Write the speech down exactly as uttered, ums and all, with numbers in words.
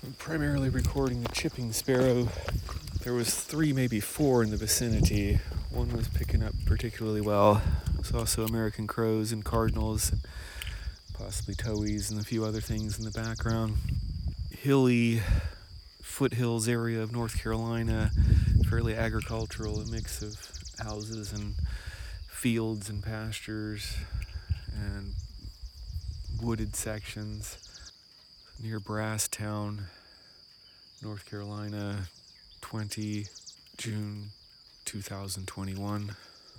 primarily recording the chipping sparrow. There was three, maybe four in the vicinity. One was picking up particularly well. There's also American crows and cardinals, and possibly towhees and a few other things in the background. Hilly foothills area of North Carolina, fairly agricultural, a mix of houses and fields and pastures and wooded sections. Near Brasstown, North Carolina, twentieth of June, two thousand twenty-one.